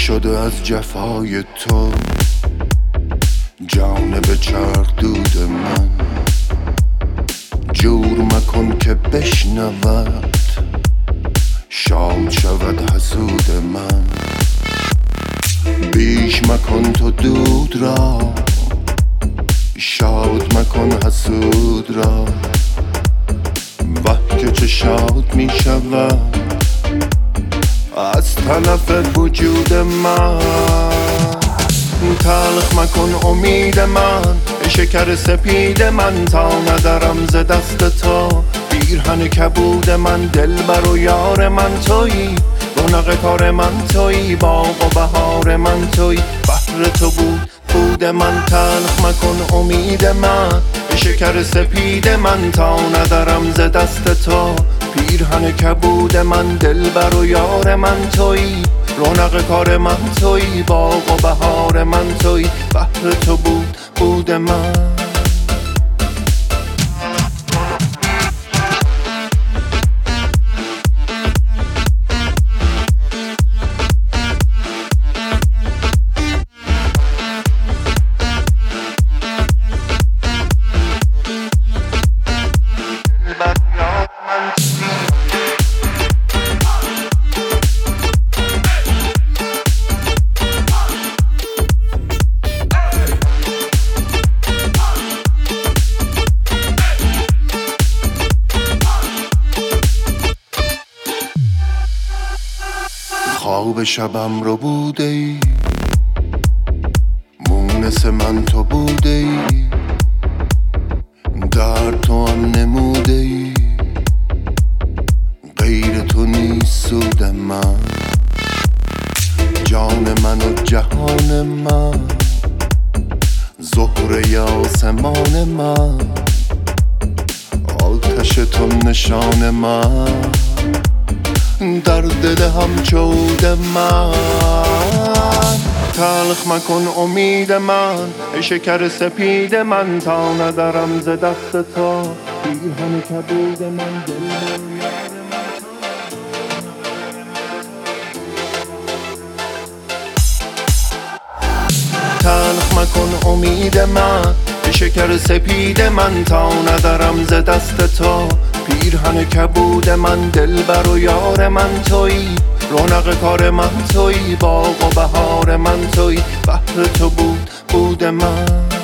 شده از جفای تو جانب چرخ دود من، جور مکن که بشنود شاد شود حسود من. بیش مکن تو دود را، شاد مکن حسود را. وه که چه شاد می شود از طرف وجود من. تلخ مکن امید من، شکر سپید من، تا ندارم ز دست تو. پیرهن کبود من، دلبر و یار من تویی، رونق کار من تویی، باغ و بهار من تویی. بهر تو بود من. تلخ مکن امید من، شکر سپید من، تا ندارم ز دست تو. پیرهن کبود من، دلبر و یار من تویی، رونق کار من تویی، باغ و بهار من تویی. بهر تو بود من. خواب شبم رو بوده ای، مونس من تو بوده ای، در تو هم نموده ای، غیر تو نیست سود من. جان من و جهان من، زهره آسمان من، آتش تو نشان من، در دل هم چود من. تلخ مکن امید من، شکر سپید من، تا ندارم ز دست تو. پیرهن کبود من، تلخ مکن امید من، شکر سپید من، تا ندارم ز دست تو. پیرهن کبود من، دلبر و یار من تویی، رونق کار من تویی، باغ و بهار من تویی. بهر تو بود من.